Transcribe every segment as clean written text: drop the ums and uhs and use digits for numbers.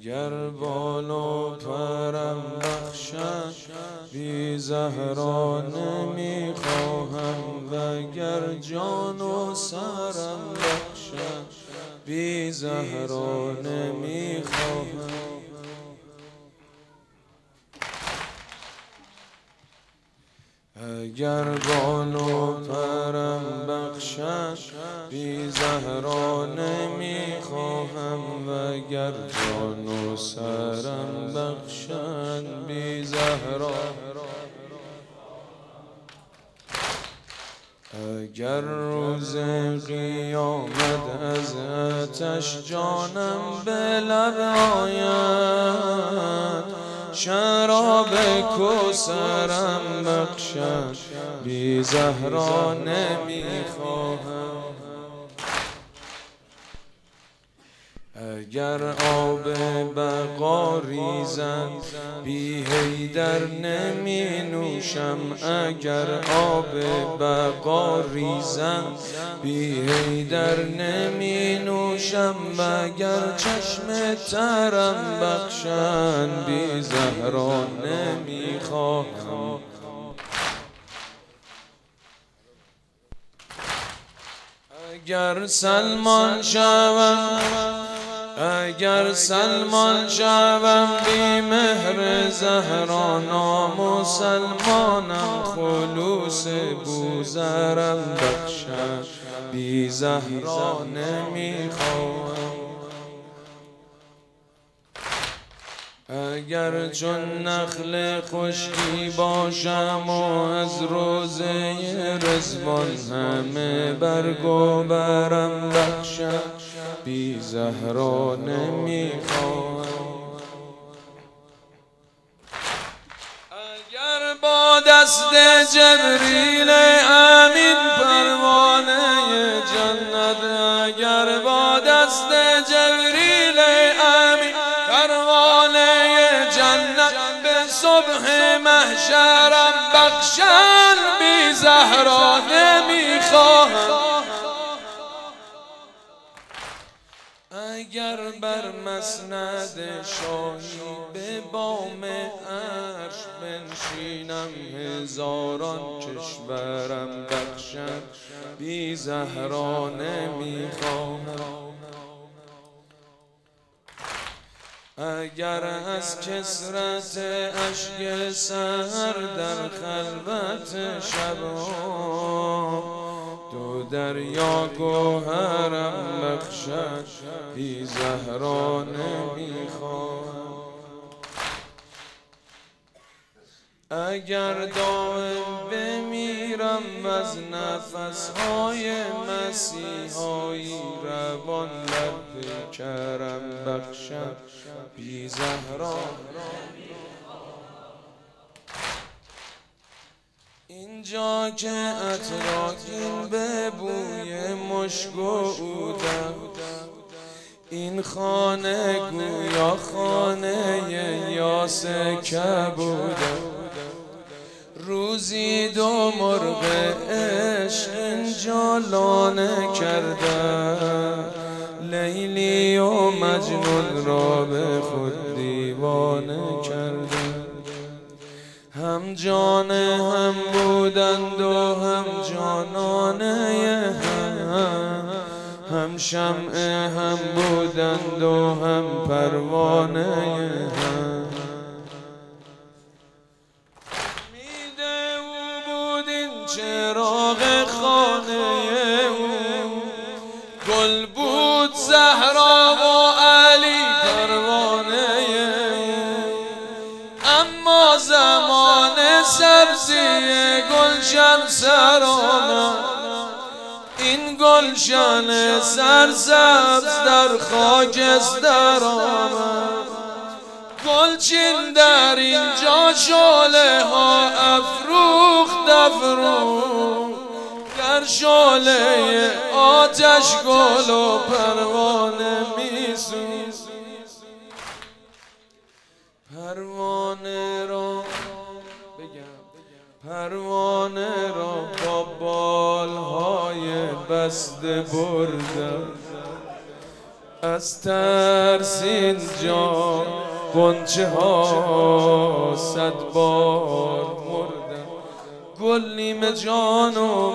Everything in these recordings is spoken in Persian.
اگر بال و پرم بخشد بی زهرا نمیخواهم، وگر جان و سرم بخشد بی زهرا نمیخواهم. اگر بال و پرم بخشد بی زهرا نمیخواهم، وگر جان و سرم بخشد بی زهرا. اگر روز قیامت از آتش جانم به لب آید، شراب کوثرم بخشد بی زهرا نمیخواهم. اگر آب بقا ریزد بی حیدر نمی نوشم، اگر آب بقا ریزد بی حیدر نمی نوشم، وگر چشم ترم بخشند بی زهرا نمیخواهم. اگر سلمان شوم بی مهر زهرا، نامسلمانم خلوص بوذرم بخشد بی زهرا نمیخواهم. اگر چون نخل خشکی باشم و از روزه رضوان همه برگ و برم بخشد بی زهرا نمیخواهم. اگر با دست جبریل امین پروانه جنت، اگر با دست جبریل امین پروانه جنت به صبح محشرم بخشن بی زهرا نمیخواهم. اگر بر مسند شاهی به بام عرش بنشینم، هزاران کشورم بخشد بی زهرا نمیخواهم. اگر از کثرت اشک سحر در خلوت شبها دو دریا گوهرم بخشد بی زهرا نمیخواهم. اگر دائم بمیرم از نفسهای مسیحایی، روان لب کرم بخشد بی زهرا. اینجا که عطرآگین به بوی مشک و عودم، این خانه گویا خانه یاس کبودم. روزی دو مرغ عشق اینجا لانه کردن، لیلی و مجنون را به خود دیوانه کردن. هم جان هم بودند و هم جانانه هم شمع هم بودند و هم پروانه هم. امید او بود این چراغ خانه او، گل بود زهرا و علی پروانه، اما زمان سبزی گلشن سر آمد، این گلشن سرسبز در خاکستر آمد. گلچین در اینجا شعله ها افروخت در شعله آتش گل و پروانه میسوز. پروانه را با بالهای بسته بردم، از ترس اینجا غنچه ها 100 بار مردن. گل نیمه جان و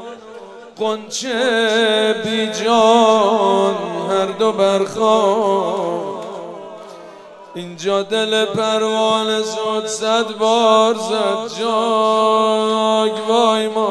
غنچه بی جان هر دو برخواب. اینجا دل پروانه زد 100 بار زد جاگ وای ما